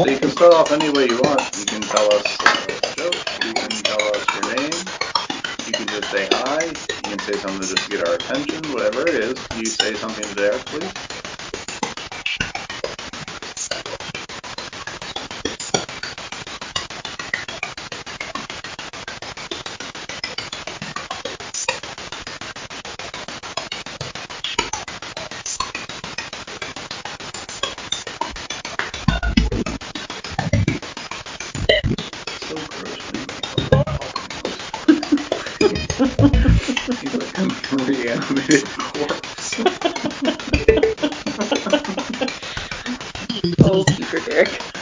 So you can start off any way you want. You can tell us a joke. You can tell us your name. You can just say hi. You can say something just to get our attention. Whatever it is, you say something to Derek, please. So gross when you make fun of He's like a reanimated corpse. Old Keeper Derek.